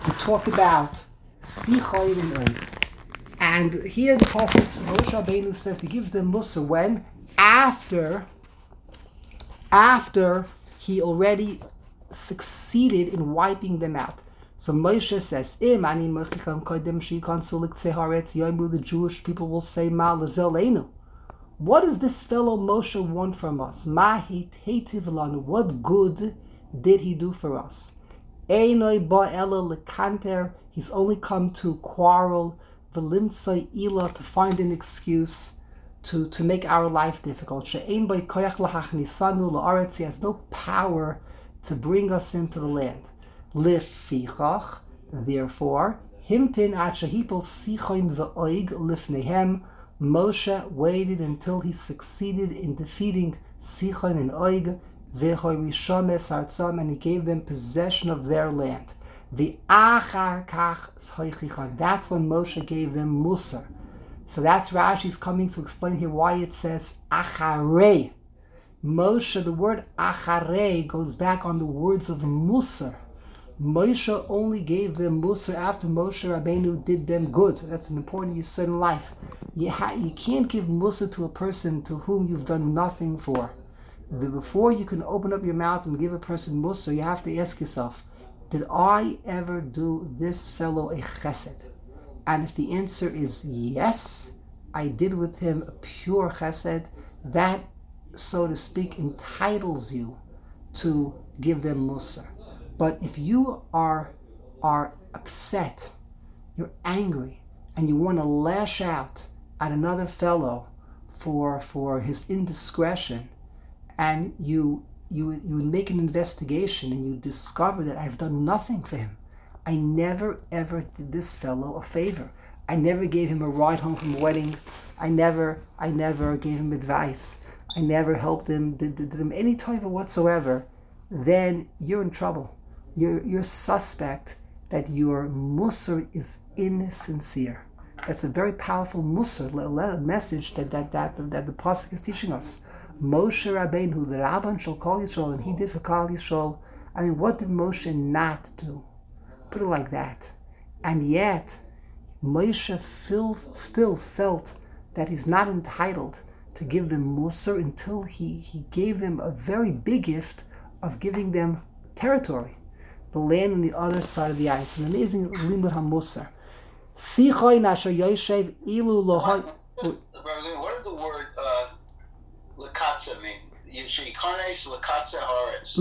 to talk about Sichoin and Oig. And here the pasuk Moshe Rabbeinu says he gives them Musar when? After he already succeeded in wiping them out. So Moshe says, the Jewish people will say, what does this fellow Moshe want from us? What good did he do for us? He's only come to quarrel, to find an excuse to make our life difficult. He has no power to bring us into the land. Therefore, Moshe waited until he succeeded in defeating Sichon and Oig, and he gave them possession of their land. That's when Moshe gave them Musar. So that's Rashi's coming to explain here why it says Acharei. Moshe, the word Acharei goes back on the words of Musar. Moshe only gave them Musar after Moshe Rabbeinu did them good. That's an important yesod in life. You can't give Musar to a person to whom you've done nothing for. Before you can open up your mouth and give a person Musar, you have to ask yourself, did I ever do this fellow a chesed? And if the answer is yes, I did with him a pure chesed, that, so to speak, entitles you to give them Musar. But if you are upset, you're angry, and you want to lash out at another fellow for his indiscretion, and you make an investigation and you discover that I've done nothing for him. I never ever did this fellow a favor. I never gave him a ride home from a wedding. I never gave him advice. I never helped him, did him any type of whatsoever. Then you're in trouble. You're suspect that your Musar is insincere. That's a very powerful Musar message that the pasuk is teaching us. Moshe Rabbeinu, the Rabban shall call Yisrael, and he did for Klal Yisrael. I mean, what did Moshe not do? Put it like that. And yet, Moshe still felt that he's not entitled to give them Musar until he gave them a very big gift of giving them territory, the land on the other side of the ice. It's an amazing limud hamusar. Sichoin asher yoshev ilu lohai. What does the word likatza mean? Shikanes likatza haaretz.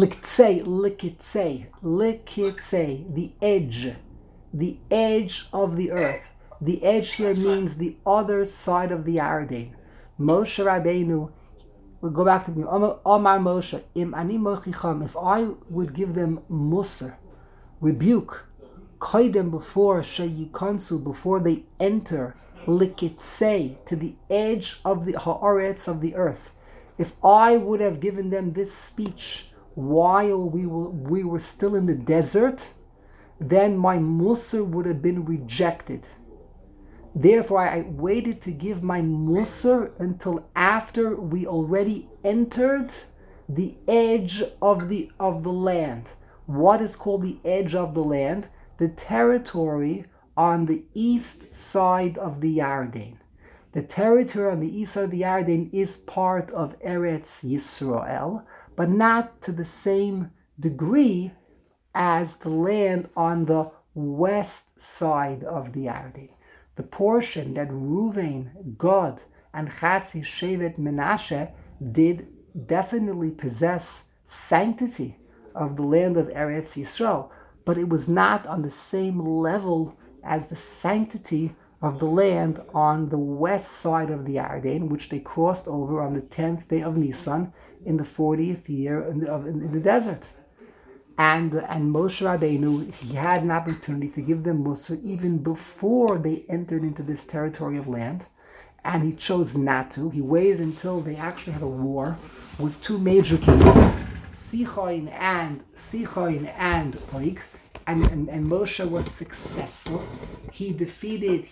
Likitze, the edge of the earth. The edge here means the other side of the Yarden. Moshe Rabbeinu, we'll go back to the Omar Moshe, Im ani mochicham, if I would give them Musar, rebuke, koidem before sheyikansu, before they enter, likitze, to the edge of the haaretz of the earth. If I would have given them this speech while we were still in the desert, then my Musar would have been rejected. Therefore, I waited to give my Musar until after we already entered the edge of the land. What is called the edge of the land? The territory on the east side of the Yarden. The territory on the east side of the Yarden is part of Eretz Yisrael, but not to the same degree as the land on the west side of the Yarden. The portion that Reuven, Gad, and Chatzi Shevet Menashe did definitely possess sanctity of the land of Eretz Yisrael, but it was not on the same level as the sanctity of the land on the west side of the Yarden, which they crossed over on the 10th day of Nisan in the 40th year in the desert. And Moshe Rabbeinu, he had an opportunity to give them Musar even before they entered into this territory of land, and he chose not to. He waited until they actually had a war with two major kings, Sichoin and Oig, and Moshe was successful. He defeated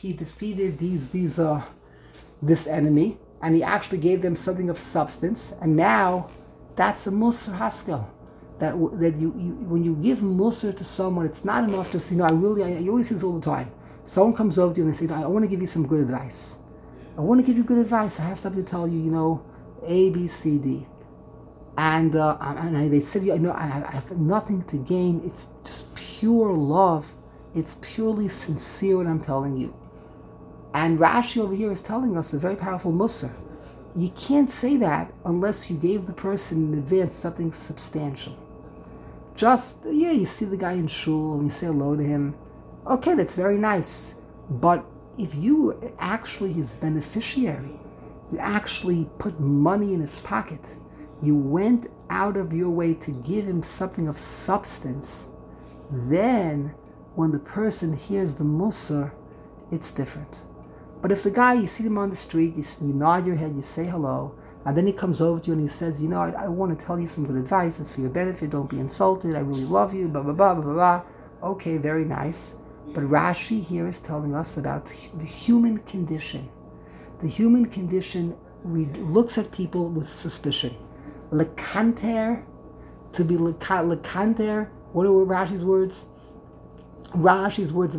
this enemy, and he actually gave them something of substance. And now that's a Musar Haskel. that you when you give Musar to someone, it's not enough to say, I always say this all the time. Someone comes over to you and they say, I want to give you some good advice. I want to give you good advice. I have something to tell you, A, B, C, D. And they said, I have nothing to gain. It's just pure love. It's purely sincere what I'm telling you. And Rashi over here is telling us a very powerful Musar. You can't say that unless you gave the person in advance something substantial. Just, you see the guy in shul and you say hello to him. Okay, that's very nice. But if you were actually his beneficiary, you actually put money in his pocket, you went out of your way to give him something of substance, then when the person hears the Musar, it's different. But if the guy, you see him on the street, you nod your head, you say hello, and then he comes over to you and he says, I want to tell you some good advice, it's for your benefit, don't be insulted, I really love you, blah, blah, blah, blah, blah. Okay, very nice. But Rashi here is telling us about the human condition. The human condition looks at people with suspicion. Lekanter, to be lekanter, what are Rashi's words? Rashi's words,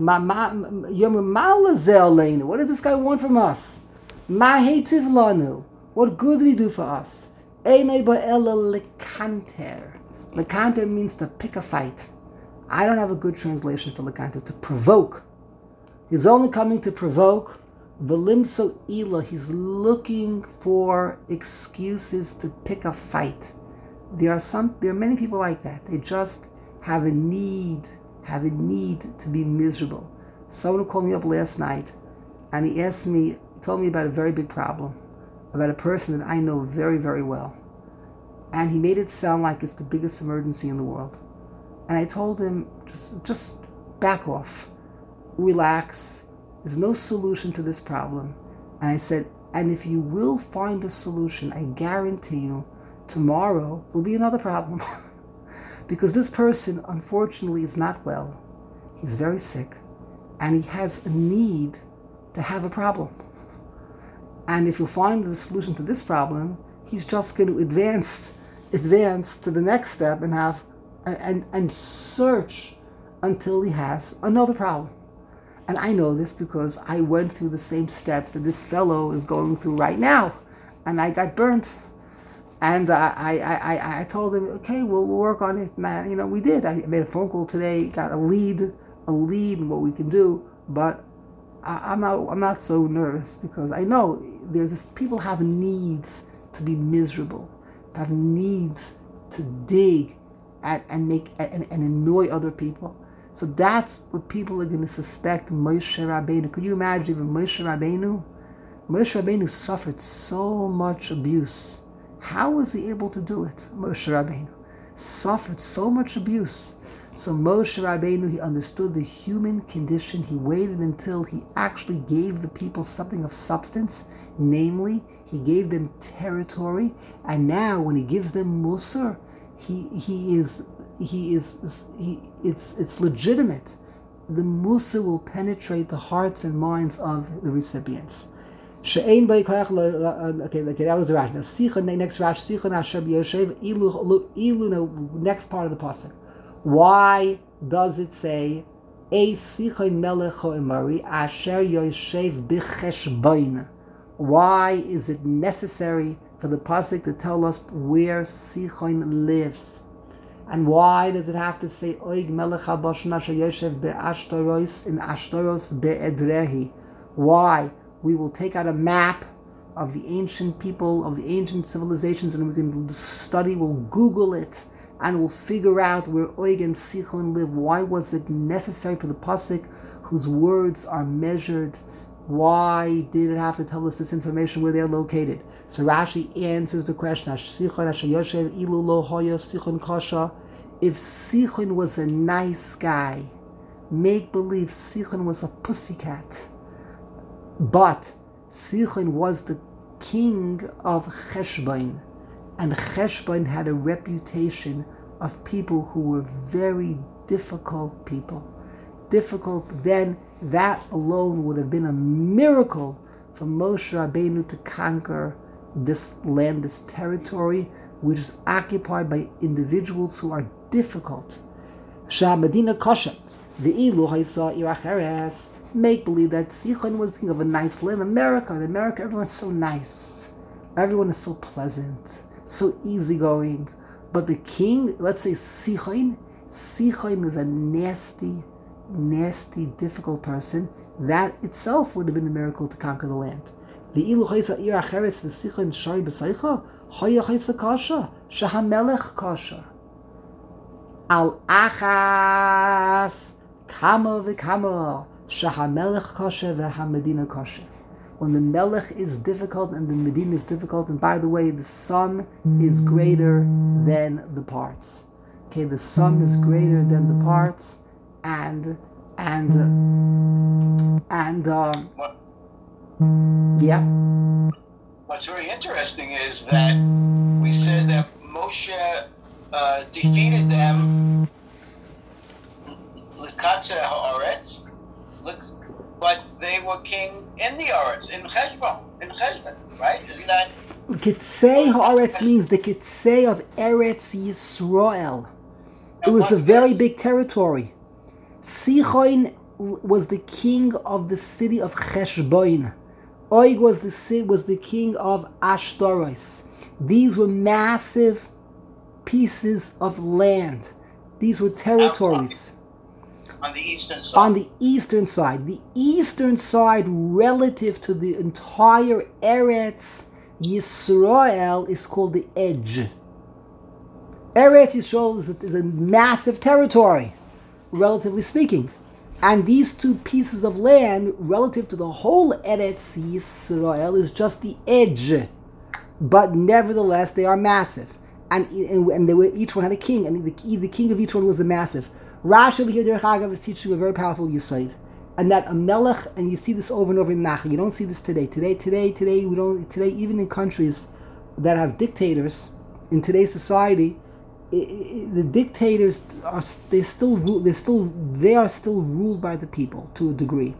what does this guy want from us? Ma heitiv lanu, what good did he do for us? Lekanter means to pick a fight. I don't have a good translation for lekanter, to provoke. He's only coming to provoke. V'limso ila, he's looking for excuses to pick a fight. There are many people like that. They just have a need to be miserable. Someone called me up last night and he told me about a very big problem, about a person that I know very, very well. And he made it sound like it's the biggest emergency in the world. And I told him, just back off, relax, there's no solution to this problem. And I said, and if you will find a solution, I guarantee you, tomorrow will be another problem. Because this person, unfortunately, is not well. He's very sick. And he has a need to have a problem. And if you find the solution to this problem, he's just going to advance to the next step and have and search until he has another problem. And I know this because I went through the same steps that this fellow is going through right now. And I got burnt. And I told him, okay, we'll work on it. And, we did. I made a phone call today, got a lead in what we can do. But I'm not so nervous because I know people have needs to be miserable, have needs to dig and make and annoy other people. So that's what people are going to suspect Moshe Rabbeinu. Could you imagine even Moshe Rabbeinu? Moshe Rabbeinu suffered so much abuse. How was he able to do it? Moshe Rabbeinu suffered so much abuse. So Moshe Rabbeinu, he understood the human condition. He waited until he actually gave the people something of substance. Namely, he gave them territory. And now when he gives them Musar, it's legitimate. The Musar will penetrate the hearts and minds of the recipients. Okay, that was the Rashi. Now, next Rashi, next part of the pasuk. Why does it say why is it necessary for the pasuk to tell us where Sichon lives? And why does it have to say Oig Melech HaBashan Asher Yoshev be'Ashtaros in Ashtaros be'Edrehi? Why? We will take out a map of the ancient people, of the ancient civilizations, and we can study, we'll Google it, and we'll figure out where Oig and Sichon live. Why was it necessary for the pasuk, whose words are measured? Why did it have to tell us this information where they're located? So Rashi answers the question, if Sichon was a nice guy, make believe Sichon was a pussycat, but Sichon was the king of Cheshbon, and Cheshbon had a reputation of people who were very difficult people. Then that alone would have been a miracle for Moshe Rabbeinu to conquer this land, this territory, which is occupied by individuals who are difficult. Shah Medina Kosher. The Ilu Haisa Iracheres. Make believe that Sichon was thinking of a nice land. America. In America, everyone's so nice. Everyone is so pleasant, so easygoing. But the king, let's say Sichon is a nasty, difficult person. That itself would have been a miracle to conquer the land. The Ilu Haisa Iracheres Sichon Shari B'Seicha Haya Haisa Kasha Shahamelech Kasha Al Achas Kama v'Kama Shahamelech Kasha v'Hamedina Kasha. When the Melech is difficult and the Medina is difficult, and by the way, the sum is greater than the parts. Okay, the sum is greater than the parts, and yeah. What's very interesting is that we said that Moshe defeated them, L'katze ha'aretz, but they were king in the Aretz, in Cheshbon, right? Isn't that? Kitzei ha'aretz means the Kitzei of Eretz Yisrael. It was a very big territory. Sichon was the king of the city of Cheshbon. Og was the king of Ashtaros. These were massive pieces of land. These were territories. On the eastern side. On the eastern side. The eastern side relative to the entire Eretz Yisrael is called the edge. Eretz Yisrael is a massive territory, relatively speaking. And these two pieces of land, relative to the whole Eretz Yisrael, is just the edge. But nevertheless, they are massive. And they were, each one had a king, and the king of each one was a massive. Rashi over here, Derech Agav, is teaching a very powerful Yesod. And that a melech, and you see this over and over in Nachal. You don't see this today. Today, even in countries that have dictators, in today's society, the dictators are still ruled by the people to a degree.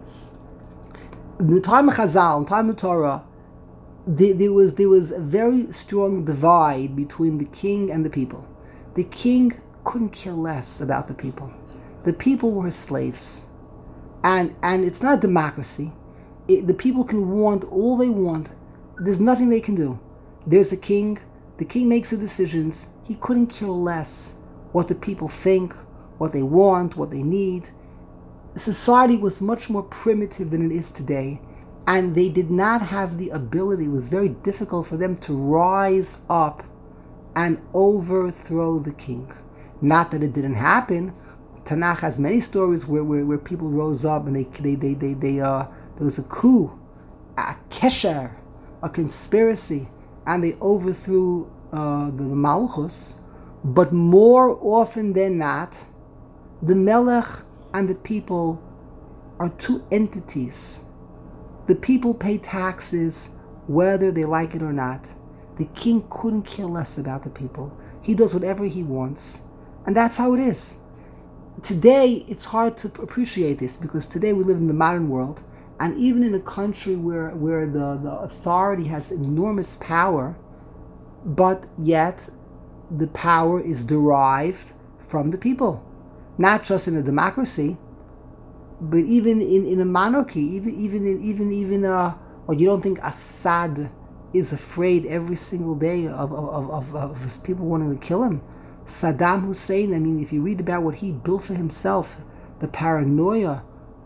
In the time of Chazal, in the time of Torah, there was a very strong divide between the king and the people. The king couldn't care less about the people. The people were his slaves, and it's not a democracy. The people can want all they want. There's nothing they can do. There's a king. The king makes the decisions. He couldn't care less what the people think, what they want, what they need. Society was much more primitive than it is today, and they did not have the ability. It was very difficult for them to rise up and overthrow the king. Not that it didn't happen. Tanakh has many stories where people rose up and there was a coup, a kesher, a conspiracy, and they overthrew the Malchus. But more often than not, the Melech and the people are two entities. The people pay taxes whether they like it or not. The king couldn't care less about the people. He does whatever he wants. And that's how it is. Today, it's hard to appreciate this because today we live in the modern world. And even in a country where the authority has enormous power, but yet the power is derived from the people. Not just in a democracy, but even in a monarchy, even or you don't think Assad is afraid every single day of his people wanting to kill him? Saddam Hussein, I mean, if you read about what he built for himself, the paranoia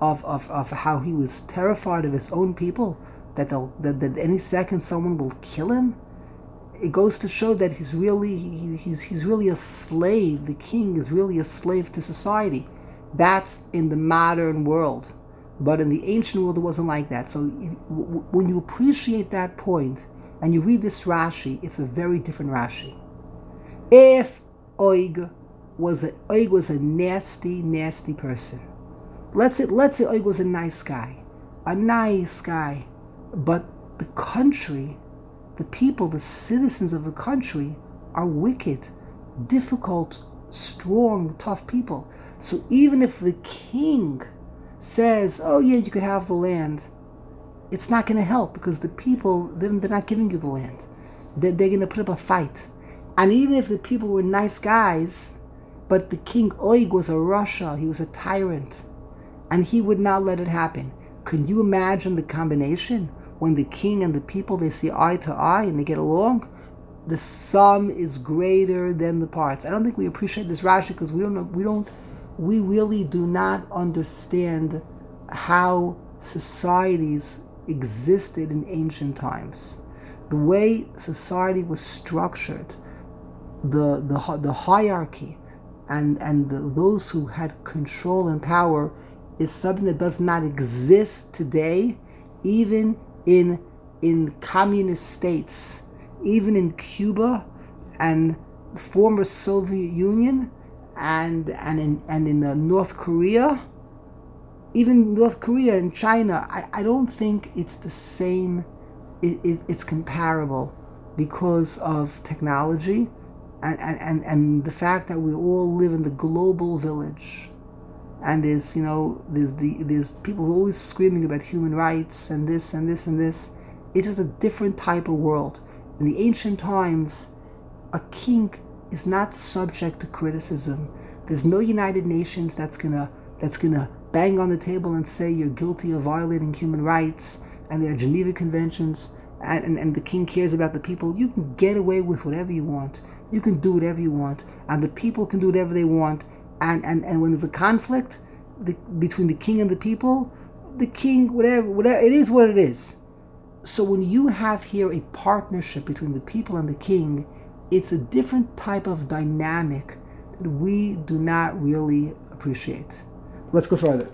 of how he was terrified of his own people, that any second someone will kill him, it goes to show that he's really a slave. The king is really a slave to society. That's in the modern world. But in the ancient world, it wasn't like that. So when you appreciate that point, and you read this Rashi, it's a very different Rashi. If Og was a nasty person. Let's say Og was a nice guy, but the country, the people, the citizens of the country are wicked, difficult, strong, tough people. So even if the king says, "Oh yeah, you could have the land," it's not going to help because the people, they're not giving you the land. They're going to put up a fight. And even if the people were nice guys, but the king Oig was a Rasha, he was a tyrant, and he would not let it happen. Can you imagine the combination? When the king and the people, they see eye to eye and they get along, the sum is greater than the parts. I don't think we appreciate this Rashi because we really do not understand how societies existed in ancient times. The way society was structured, the hierarchy, and those who had control and power is something that does not exist today, even in communist states, even in Cuba and the former Soviet Union, and in North Korea, even North Korea and China. I don't think it's the same. It's comparable because of technology and the fact that we all live in the global village. And there's people who are always screaming about human rights and this and this and this. It's just a different type of world. In the ancient times, a king is not subject to criticism. There's no United Nations that's gonna bang on the table and say you're guilty of violating human rights, and there are Geneva Conventions, and the king cares about the people. You can get away with whatever you want. You can do whatever you want, and the people can do whatever they want. And when there's a conflict between the king and the people, the king, whatever, it is what it is. So when you have here a partnership between the people and the king, it's a different type of dynamic that we do not really appreciate. Let's go further.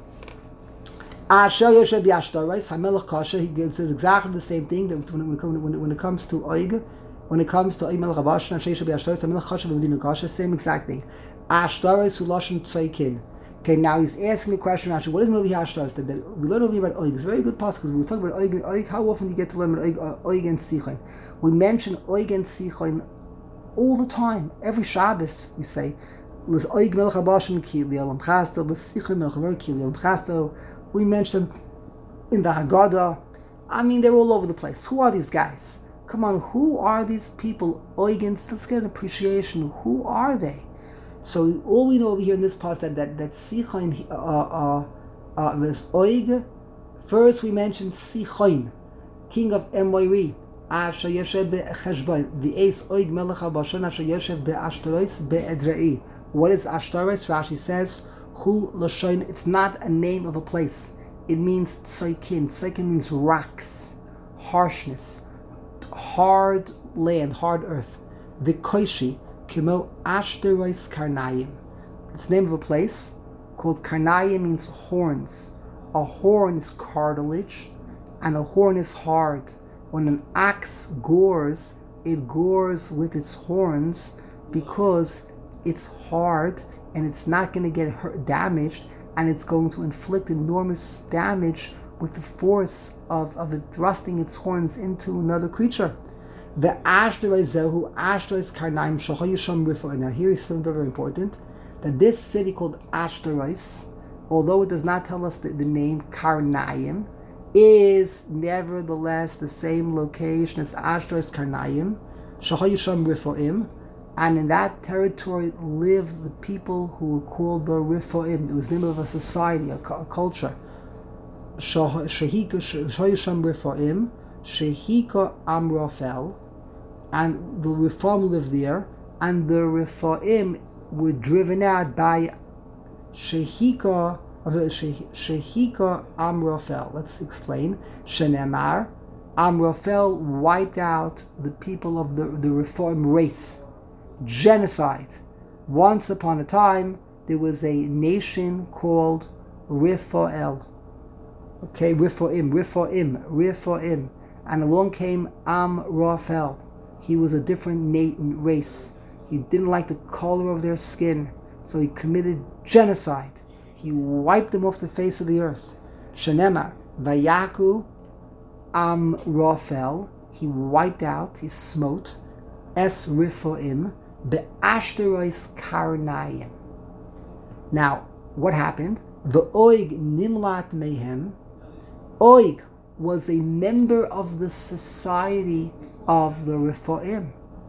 Asher Yosef B'Ashtaros, Hamelech Kasher, he says exactly the same thing that when it comes to Oig, when it comes to Oig Melech HaBashan, Asher Yosef B'Ashtaros, Hamelech Kasher B'Medina Kasher, same exact thing. Ashtaros Uloshin Tzaikin. Okay, now he's asking a question. Actually, what is really Ashtaros? That we learn over here about Oig. It's a very good passage because we were talking about Oig. How often do you get to learn about Oig and Sichon? We mention Oig and Sichon all the time. Every Shabbos we say, "Was Oig Melech HaBashan ki li'olam chasto, l'Sichon Melech HaBashan ki li'olam chasto." We mention them in the Haggadah. I mean, they're all over the place. Who are these guys? Come on, who are these people? Oigans. Let's get an appreciation. Who are they? So all we know over here in this passage that Sichon was Oig. First we mentioned Sichon, king of Emoiri, Asher Yosef beCheshbon, the Ace Oig Melech HaBashan, Asher Yosef beAshtaros beEdrei. What is Ashtaros? Rashi says, Hu Lashon. It's not a name of a place. It means Tzaikin. Tzaikin means rocks, harshness, hard land, hard earth. The Koishi. Kimo Ashtaros Karnayim. It's the name of a place called Karnayim, means horns. A horn is cartilage, and a horn is hard. When an ox gores, it gores with its horns because it's hard and it's not going to get damaged, and it's going to inflict enormous damage with the force of it thrusting its horns into another creature. The Ashtaros Zehu, Ashtaros Karnaim, Shachayisham Rifor. Now here is something very important, that this city called Ashtaros, although it does not tell us the name Karnaim, is nevertheless the same location as Ashtaros Karnaim, Shachayisham Riforim, and in that territory lived the people who were called the Riforim. It was the name of a society, a culture. Shachayisham Riforim, Shehika Amrafel, and the Rifam lived there, and the Rifaim were driven out by Shehika Amrafel. Let's explain. Shenemar, Amrafel wiped out the people of the Rifaim race. Genocide. Once upon a time, there was a nation called Rifael. Okay, Rifaim. And along came Amrafel. He was a different race. He didn't like the color of their skin, so he committed genocide. He wiped them off the face of the earth. Shenemar, Vayaku Amrafel. He wiped out, he smote, Es Rifoim, Be'ashtaros Karnayim. Now, what happened? The Oig Nimlat Mehem. Oig was a member of the society of the Rifaim.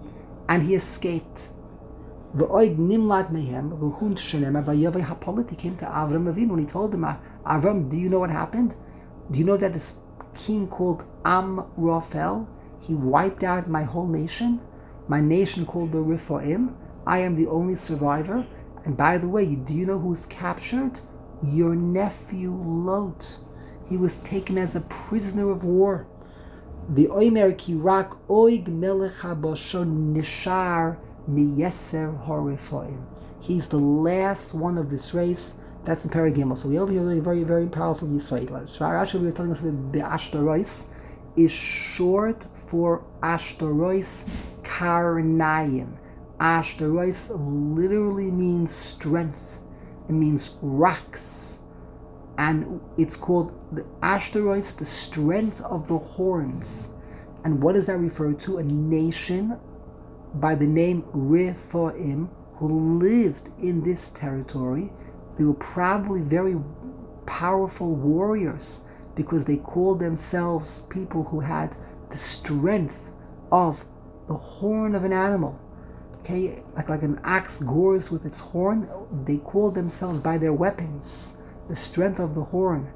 and he escaped. V'oid nimlat mehem v'hun shenema v'yovei hapolit. He came to Avram Avinu and he told him, Avram, do you know what happened? Do you know that this king called Amraphel, he wiped out my whole nation? My nation called the Rephaim. I am the only survivor. And by the way, do you know who was captured? Your nephew Lot. He was taken as a prisoner of war. The Oimer ki rak oig melech habashon nishar miyeser harefaim. He's the last one of this race. That's in Paragimel. So we over here a very, very powerful Yisrael. Rashi was telling us that the Ashtarois is short for Ashtarois Karnayim. Ashtarois literally means strength. It means rocks. And it's called the Ashtarois, the strength of the horns. And what does that refer to? A nation by the name Rephaim who lived in this territory. They were probably very powerful warriors because they called themselves people who had the strength of the horn of an animal. Okay, like an ox gores with its horn, they called themselves by their weapons, the strength of the horn.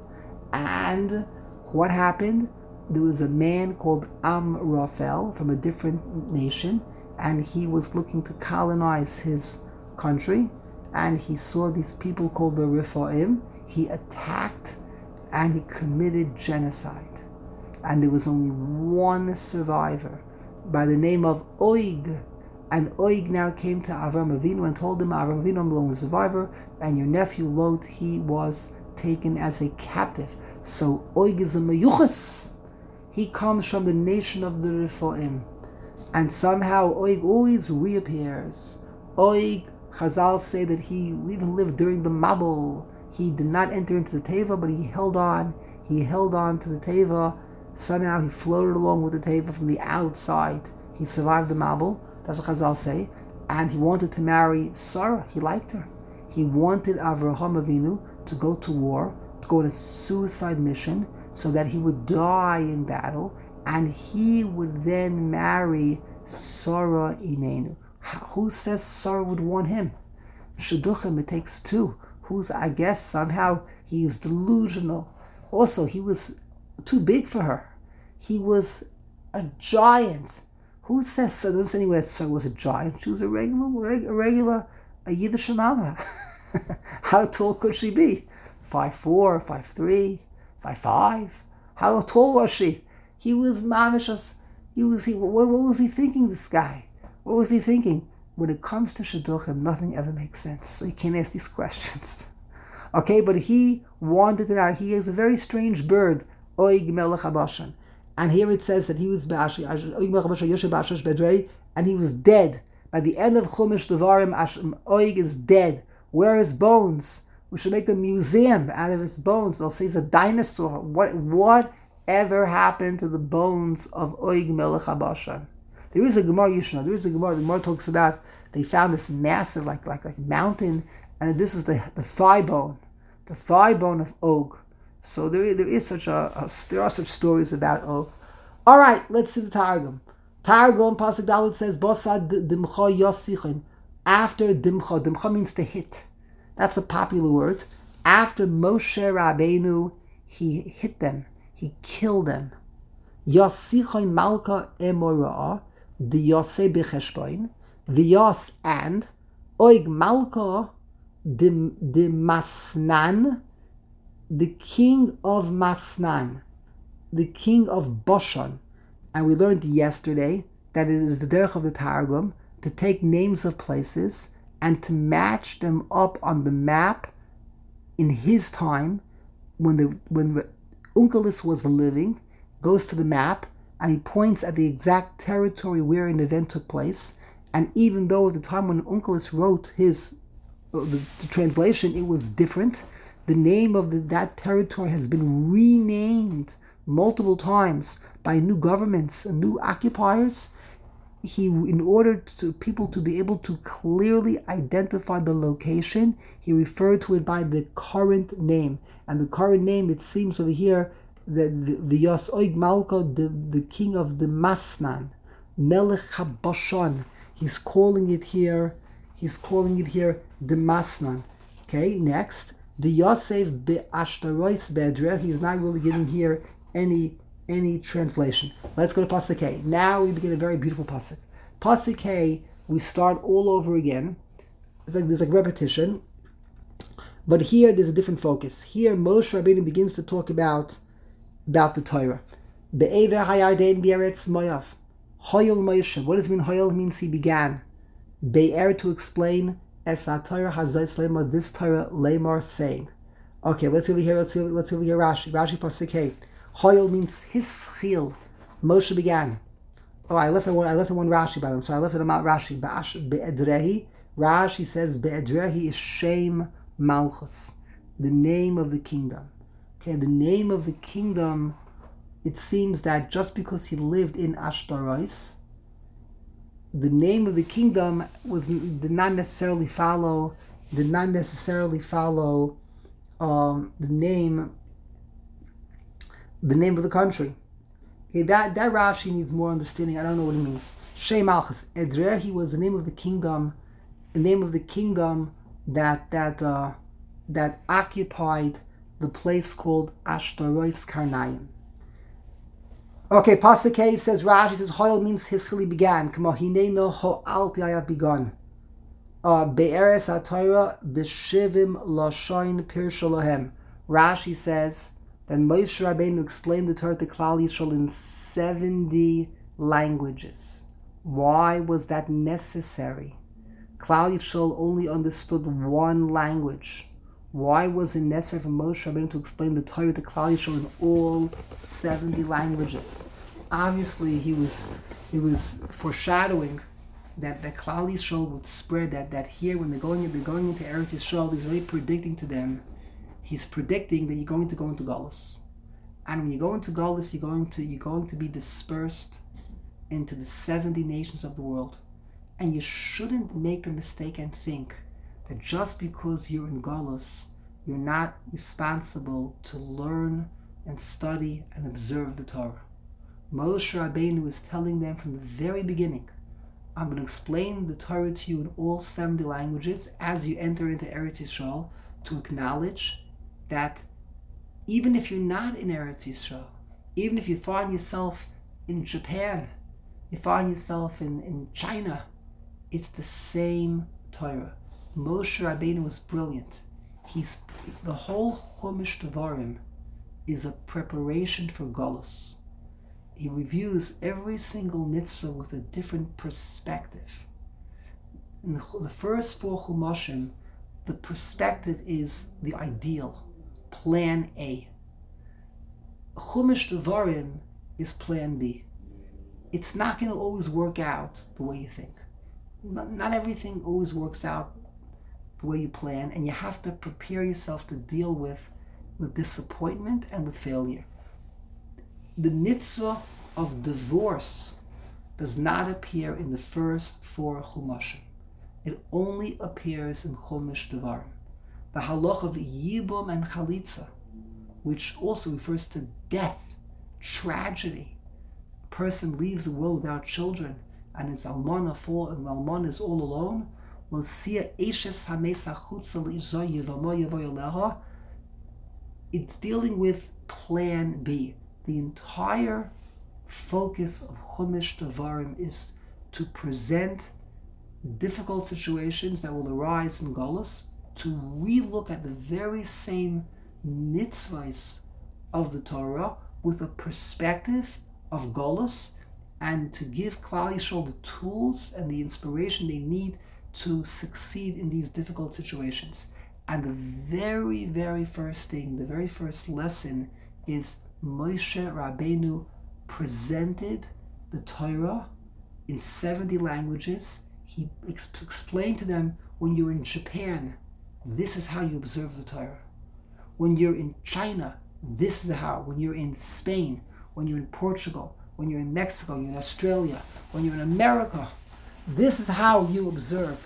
And what happened? There was a man called Amraphel from a different nation, and he was looking to colonize his country, and he saw these people called the Rephaim. He attacked and he committed genocide. And there was only one survivor by the name of Oig. And Oig now came to Avram Avinu and told him, Avram Avinu, I'm the only survivor, and your nephew Lot, he was taken as a captive. So Oig is a meyuchas. He comes from the nation of the Rephaim. And somehow Oig always reappears. Oig, Chazal say that he even lived during the Mabul. He did not enter into the Teva, but he held on. He held on to the Teva. Somehow he floated along with the Teva from the outside. He survived the Mabul. That's what Chazal say. And he wanted to marry Sarah. He liked her. He wanted Avraham Avinu to go to war, to go on a suicide mission, so that he would die in battle, and he would then marry Sarah Imenu. Who says Sarah would want him? Shidduchim, it takes two. I guess somehow he was delusional. Also, he was too big for her. He was a giant. Who says so? Doesn't say anywhere that Sarah was a giant. She was a Yiddish mama. How tall could she be? 5'4", 5'3", 5'5". How tall was she? He was mamishas. What was he thinking, this guy? What was he thinking? When it comes to shidduchim, nothing ever makes sense. So you can't ask these questions. Okay, but he wanted to marry. He is a very strange bird, Oig Melech HaBashan. And here it says that he was and he was dead. By the end of Chumash Devarim, Oig is dead. Where are his bones? We should make a museum out of his bones. They'll say he's a dinosaur. Whatever happened to the bones of Oig Melech HaBashan? There is a Gemara Yishna. There is a Gemara. The Gemara talks about they found this massive like mountain, and this is the thigh bone of Og. So there are such stories about Og. All right, let's see the Targum. Targum Pasuk Dalet says Bosad Dimcha Yosichin. After Dimcha, Dimcha means to hit. That's a popular word. After Moshe Rabbeinu, he hit them. He killed them. Yosichin Malka Emorah. The Yosei Becheshboin, the Yos and Oig Malka, the Masnan, the king of Masnan, the king of Bashan. And we learned yesterday that it is the derech of the Targum to take names of places and to match them up on the map in his time when Onkelos was living, goes to the map, and he points at the exact territory where an event took place. And even though at the time when Onkelos wrote the translation, it was different, the name of that territory has been renamed multiple times by new governments and new occupiers. In order to people to be able to clearly identify the location, he referred to it by the current name. And the current name, it seems over here, the Yos Oig Malka, the king of the Masnan, Melech HaBashan. He's calling it here the Masnan. Okay, next. The Yosef be'ashtarois be'edreh. He's not really giving here any translation. Let's go to Pasuk A. Now we begin a very beautiful Pasuk. Pasuk A, we start all over again. There's like repetition. But here there's a different focus. Here Moshe Rabbeinu begins to talk about the Torah. Be'ever hayardein b'eretz moyav. Hoyel Moshe. What does it mean? Hoyel means he began. Be'er, to explain es ha-Torah hazos lemar, this Torah lemar, saying. Okay, let's see over here Rashi. Rashi Pasuk Hey. Hoyel means hischil. Moshe began. Oh, I left the one Rashi by them, so I left it out Rashi. Be'edrehi. Rashi says be'edrehi is Shem Malchus, the name of the kingdom. Okay, the name of the kingdom. It seems that just because he lived in Ashtarois, the name of the kingdom did not necessarily follow the name of the country. Okay, that Rashi needs more understanding. I don't know what it means. Shem Malchus. Edrehi was the name of the kingdom, that occupied the place called Ashtarois Karnaim. Okay, Pasuk K says, Rashi says, Hoyel means hischili began. Kama hineno ho'alti ayav begun. Be'eres ha-Torah b'shivim lashoin pirshalohem. Rashi says that Moshe Rabbeinu explained the Torah to Klal Yisrael in 70 languages. Why was that necessary? Klal Yisrael only understood one language. Why was it necessary for Moshe Rabbeinu to explain the Torah to Klal Yisrael in all 70 languages? Obviously, he was foreshadowing that Klal Yisrael would spread. That here, when they're going into Eretz Yisrael, he's already predicting to them. He's predicting that you're going to go into Galus, and when you go into Galus, you're going to be dispersed into the 70 nations of the world, and you shouldn't make a mistake and think that just because you're in Galus, you're not responsible to learn and study and observe the Torah. Moshe Rabbeinu is telling them from the very beginning, I'm going to explain the Torah to you in all 70 languages as you enter into Eretz Yisrael, to acknowledge that even if you're not in Eretz Yisrael, even if you find yourself in Japan, you find yourself in China, it's the same Torah. Moshe Rabbeinu was brilliant. The whole Chumash Devarim is a preparation for Golus. He reviews every single mitzvah with a different perspective. In the first 4 Chumashim, the perspective is the ideal, plan A. Chumash Devarim is plan B. It's not going to always work out the way you think. Not everything always works out the way you plan, and you have to prepare yourself to deal with disappointment and with failure. The mitzvah of divorce does not appear in the first 4 Chumashim. It only appears in Chumash Devarim. The halach of Yibum and Chalitza, which also refers to death, tragedy. A person leaves the world without children, and his almana is all alone. It's dealing with plan B. The entire focus of Chumash Devarim is to present difficult situations that will arise in Golus, to relook at the very same mitzvahs of the Torah with a perspective of Golus, and to give Klal Yisrael the tools and the inspiration they need to succeed in these difficult situations. And the very, very first thing, the very first lesson is Moshe Rabbeinu presented the Torah in 70 languages. He explained to them, when you're in Japan, this is how you observe the Torah. When you're in China, this is how. When you're in Spain, when you're in Portugal, when you're in Mexico, you're in Australia, when you're in America, this is how you observe.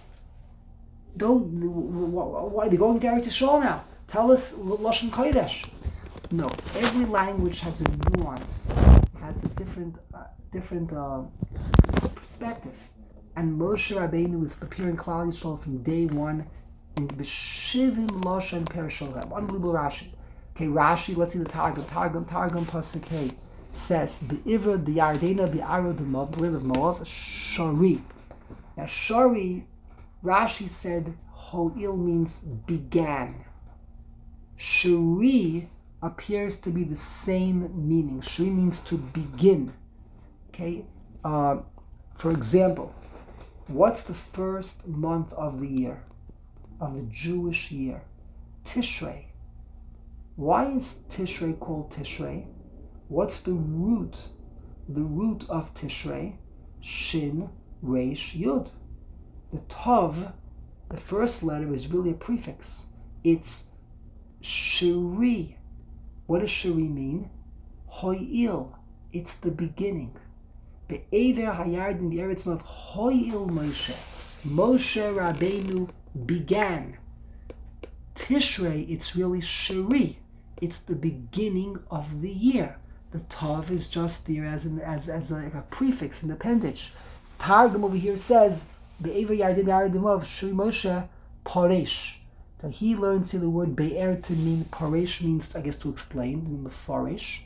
Why are they going to Eretz Yisrael now? Tell us Lashon Kodesh. No, every language has a nuance, has a different perspective. And Moshe Rabbeinu was preparing Klal Yisrael from day one in B'shivim Lashon Perishal Rab. Unbelievable Rashi. Okay, Rashi, let's see the Targum. Targum Pasuk Hey says, Be'ivra D'Yardena Be'aro D'Moab, the land of Moab, Shari. Now Shari, Rashi said, Ho'il means began. Shari appears to be the same meaning. Shari means to begin. Okay? For example, what's the first month of the year? Of the Jewish year? Tishrei. Why is Tishrei called Tishrei? What's the root? The root of Tishrei? Shin, Reish, Yud. The Tav, the first letter, is really a prefix. It's Shiri. What does Shiri mean? Ho'il. It's the beginning. Be'ever hayardin be'eretz mav ho'il Moshe. Moshe Rabbeinu began. Tishrei, it's really Shiri. It's the beginning of the year. The Tav is just there as a prefix, an appendage. Targum over here says, Be'ever yardim yardim of Shri Moshe Paresh. That he learns here the word Be'er to mean, Paresh means, I guess, to explain, Mefarish.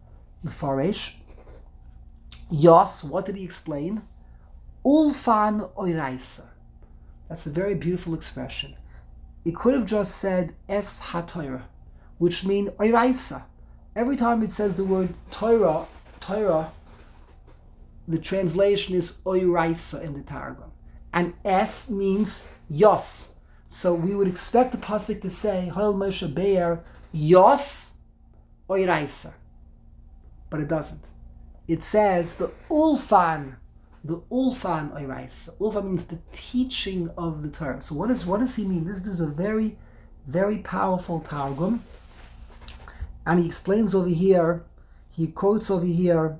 Yos, what did he explain? Ulfan Oiraisa. That's a very beautiful expression. It could have just said Es HaTorah, which means Oiraisa. Every time it says the word Torah, the translation is Oiraisa in the Targum. And Es means Yos. So we would expect the pasuk to say, Ho'il Moshe Be'er Yos Oiraisa. But it doesn't. It says the Ulfan Oiraisa. Ulfan means the teaching of the Torah. So what does he mean? This is a very, very powerful Targum. And he explains over here, he quotes over here,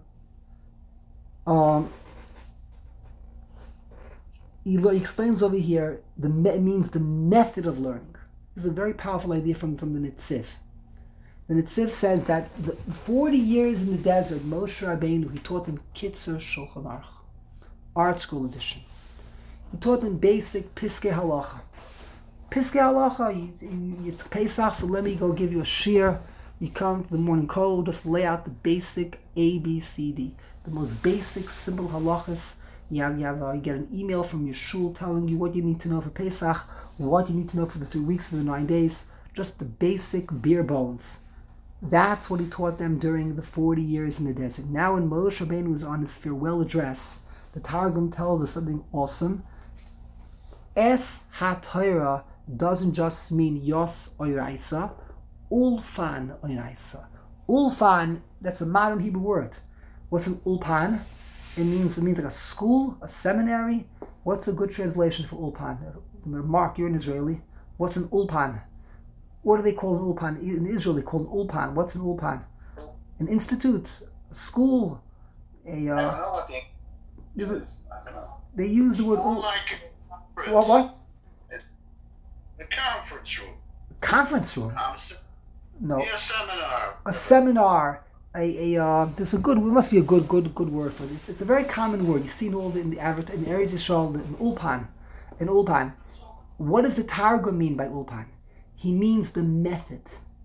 he explains over here, it means the method of learning. This is a very powerful idea from the Netziv. The Netziv says that the 40 years in the desert, Moshe Rabbeinu, he taught them Kitzur Shulchan Aruch, Art School edition. He taught them basic Piskei Halacha. Piskei Halacha, it's Pesach, so let me go give you a shir. You come to the morning call, just lay out the basic A, B, C, D. The most basic, simple halachas. You get an email from your shul telling you what you need to know for Pesach, what you need to know for the 3 weeks, for the 9 days. Just the basic bare bones. That's what he taught them during the 40 years in the desert. Now when Moshe Rabbeinu was on his farewell address, the Targum tells us something awesome. Es HaTorah doesn't just mean Yos Oiraisa, Ulfan Oiraisa. Ulfan, that's a modern Hebrew word. What's an ulpan? It means like a school, a seminary. What's a good translation for ulpan? Mark, you're an Israeli. What's an ulpan? What do they call an ulpan? In Israel, they call an ulpan. What's an ulpan? An institute, a school. I don't know what they use. I don't know. They use the word what? The conference room. Conference room? No. Yeah, seminar. A seminar. There's a good. It must be a good word for it. It's a very common word. You see in all the areas of Israel, an ulpan. What does the Targum mean by ulpan? He means the method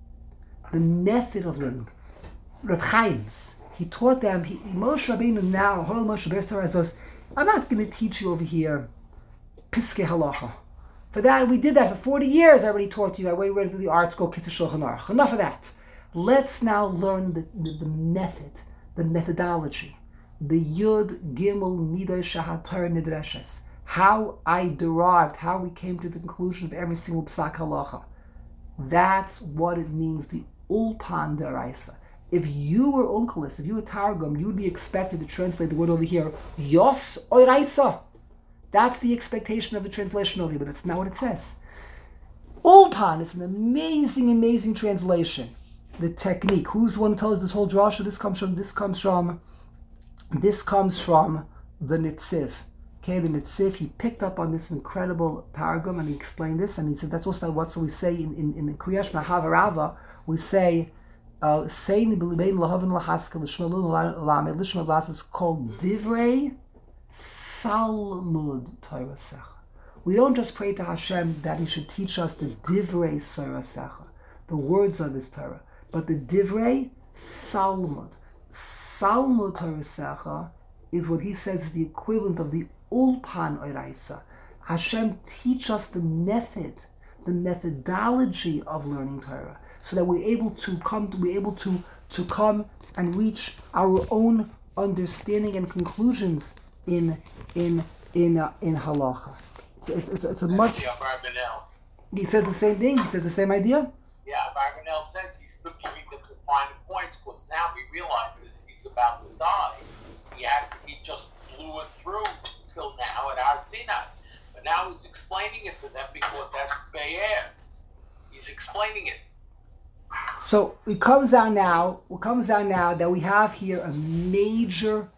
of learning. Reb Chaim's, he taught them. Moshe Rabbeinu now, Ho'il Moshe Be'er says, I'm not going to teach you over here Piskei Halacha. For that, we did that for 40 years. I already taught you. I went to the art school, Kitzur Shulchan Aruch. Enough of that. Let's now learn the method, the methodology, the Yud Gimel Midah Shahatar Nidreshes. How I derived, how we came to the conclusion of every single Psak Halacha. That's what it means, the Ulpan Deraisa. If you were Unkelis, if you were Targum, you would be expected to translate the word over here, Yos Oiraisa. That's the expectation of the translation over here, but that's not what it says. Ulpan is an amazing, amazing translation. The technique. Who's the one who tells this whole drasha? This comes from the Netziv. Okay, the Netziv, he picked up on this incredible Targum and he explained this, and he said that's also what we say in the Kriyash Mahavarava. We say it's called Divrei Salmud Torah. We don't just pray to Hashem that He should teach us the Divrei Sorasecha, the words of His Torah, but the Divrei Salmud. Salmud Torah is what He says is the equivalent of the Ulpan Oraisa. Hashem teach us the method, the methodology of learning Torah, so that we're able to come and reach our own understanding and conclusions in halacha. It's a much. He says the same thing. He says the same idea. Yeah, Barbanel says he's still giving them the finer points because now he realizes he's about to die. He just blew it through till now at Har Sinai. But now he's explaining it to them because that's Be'er. He's explaining it. So it comes out now that we have here a major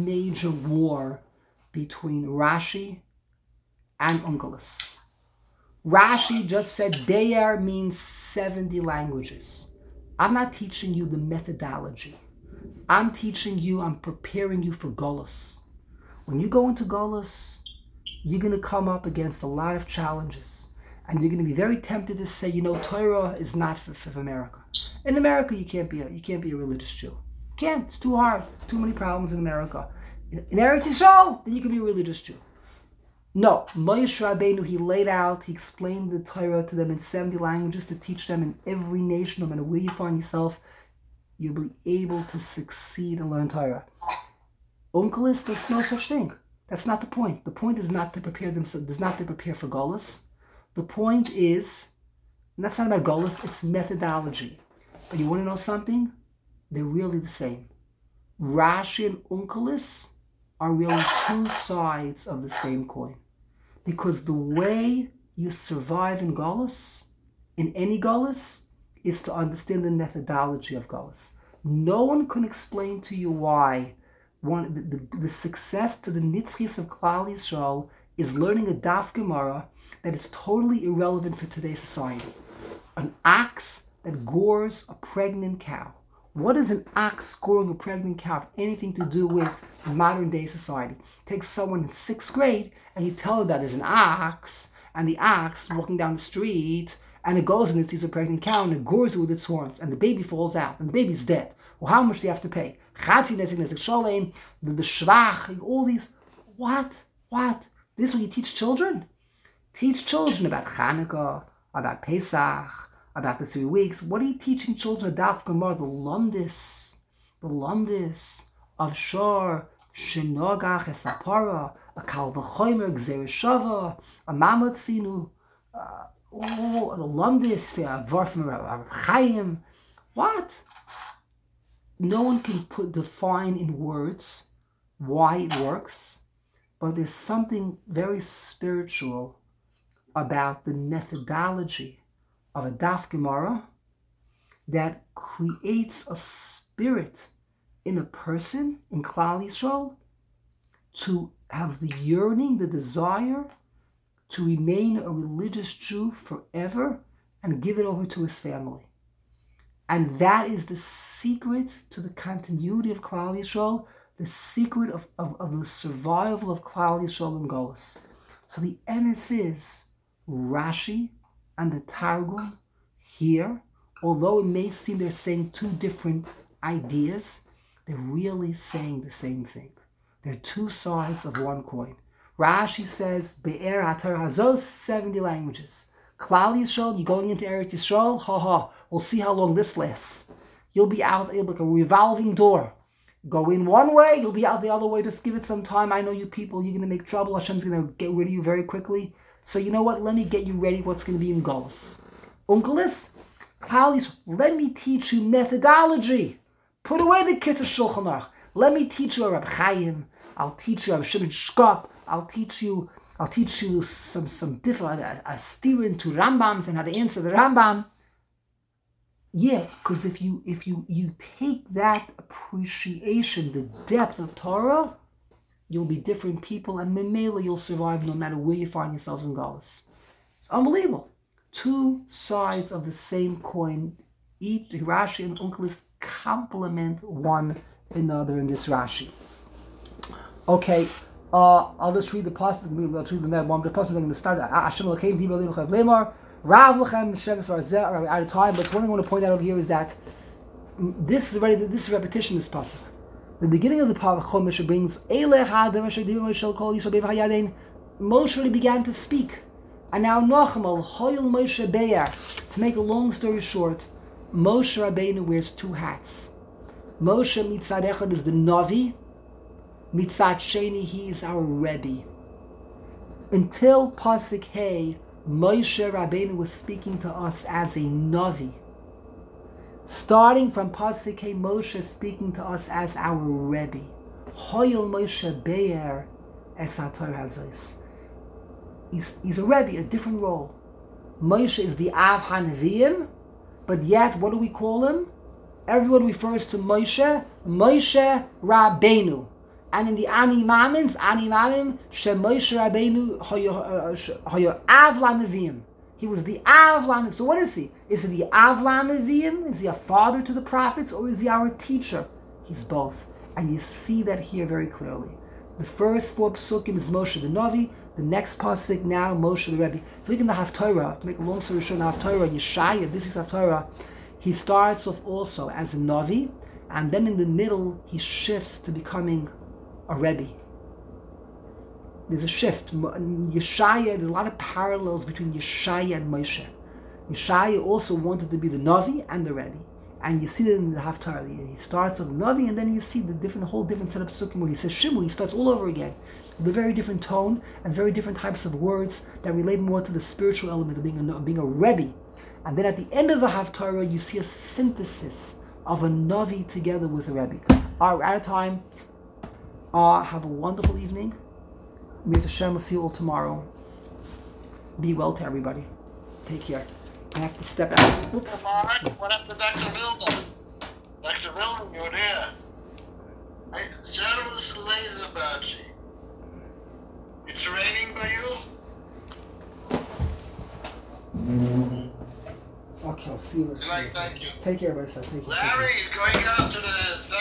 war between Rashi and Onkelos. Rashi just said Be'er means 70 languages. I'm not teaching you the methodology. I'm preparing you for Golus. When you go into Golus, you're going to come up against a lot of challenges. And you're going to be very tempted to say, Torah is not for America. In America, you can't be a religious Jew. You can't. It's too hard. Too many problems in America. In Eretz Yisrael, then you can be a religious Jew. No, Moshe Rabbeinu, he explained the Torah to them in 70 languages to teach them in every nation, no matter where you find yourself, you'll be able to succeed and learn Torah. Onkelos, there's no such thing. That's not the point. The point is not to prepare themselves, is not to prepare for Golus. The point is, and that's not about Golus, it's methodology. But you want to know something? They're really the same. Rashi and Onkelos are really two sides of the same coin. Because the way you survive in Golus, in any Golus, is to understand the methodology of Golus. No one can explain to you why the success to the Nitzchis of Klal Yisrael is learning a Daf Gemara that is totally irrelevant for today's society. An ox that gores a pregnant cow. What does an ox goring a pregnant cow have anything to do with modern day society? Take someone in 6th grade and you tell them that there's an ox, and the ox walking down the street, and it goes and it sees a pregnant cow and it gores it with its horns, and the baby falls out, and the baby's dead. Well, how much do you have to pay? Chatzi nezek nezek sholem, the shvach, all these. What? This is what you teach children? Teach children about Hanukkah, about Pesach, about the 3 weeks. What are you teaching children about Gemara? The lumdis of Shor, Shenogach, Esapara, a Kal V'chomer, Gzera Shava, a Mamot Sinu, the lumdis, a Var from Reb Chaim. What? No one can define in words why it works, but there's something very spiritual about the methodology of a Daf Gemara that creates a spirit in a person, in Klal Yisrael, to have the yearning, the desire to remain a religious Jew forever and give it over to his family. And that is the secret to the continuity of Klal Yisrael, the secret of the survival of Klal Yisrael in Golus. So the emes is Rashi and the Targum here, although it may seem they're saying two different ideas, they're really saying the same thing. They're two sides of one coin. Rashi says, Be'er HaTorah Hazos, 70 languages. Klal Yisrael, you're going into Eretz Yisrael, we'll see how long this lasts. You'll be out, it'll be like a revolving door. Go in one way, you'll be out the other way, just give it some time. I know you people, you're going to make trouble. Hashem's going to get rid of you very quickly. So you know what? Let me get you ready what's going to be in Golus. Onkelos, Klal Yisrael, let me teach you methodology. Put away the Kitzur Shulchan Aruch. Let me teach you a Reb Chaim. I'll teach you a Shimon Shkop. I'll teach you some different a steering to Rambams and how to answer the Rambam. Yeah, because if you take that appreciation, the depth of Torah, you'll be different people, and memela you'll survive no matter where you find yourselves in Golus. It's unbelievable. Two sides of the same coin. Each Rashi and Onkelos complement one another in this Rashi. Okay, I'll just read the pasuk. I'll read the next one. The pasuk I'm going to start. Hashem Elokeinu Diber Eloheinu Chayav Lemar. Rav Lechem Sheves Varzeh. We're out of time, but one thing I want to point out over here is that this is repetition. This pasuk. The beginning of the Chumash brings Eilech Hadam Asher Diber Moshe Kol Yisrael Be'er Hayadein. Moshe already began to speak, and now Nochmal Hoyel Moshe Be'er. To make a long story short, Moshe Rabbeinu wears two hats. Moshe Mitzad Echad is the Navi. Mitzad Sheni, he is our Rebbe. Until Pasuk Hey, Moshe Rabbeinu was speaking to us as a Navi. Starting from Pasuk Hey, Moshe speaking to us as our Rebbe. Hoyel Moshe Be'er es HaTorah Hazos. He's a Rebbe, a different role. Moshe is the Av HaNeviim, but yet, what do we call him? Everyone refers to Moshe Rabbeinu. And in the Ani Mamim, She Moshe Rabbeinu Hoyo Av LaNeviim. He was the Av LaNeviim. So what is he? Is he the Av LaNeviim? Is he a father to the prophets? Or is he our teacher? He's both. And you see that here very clearly. The first 4 psukim is Moshe the Navi. The next pasuk now, Moshe the Rebbe. If you look in the Haftarah, to make a long story short, in the Haftarah, Yeshaya, this week's Haftarah, he starts off also as a Navi, and then in the middle, he shifts to becoming a Rebbe. There's a shift. Yeshaya, there's a lot of parallels between Yeshaya and Moshe. Yeshaya also wanted to be the Navi and the Rebbe. And you see that in the Haftarah. He starts with the Navi, and then you see the whole different set of psukim where he says Shimu, he starts all over again. With a very different tone and very different types of words that relate more to the spiritual element of being a Rebbe. And then at the end of the Haftarah, you see a synthesis of a Navi together with a Rebbe. We're out of time. Have a wonderful evening. Mir Hashem, we'll see you all tomorrow. Be well to everybody. Take care. I have to step out. Oops. What happened to Dr. Milner? Dr. Milner, you're there. Servus Laserbachi. It's raining by you? Okay, I'll see you. Thank you. Take care, everybody. Take care. Larry, you're going out to the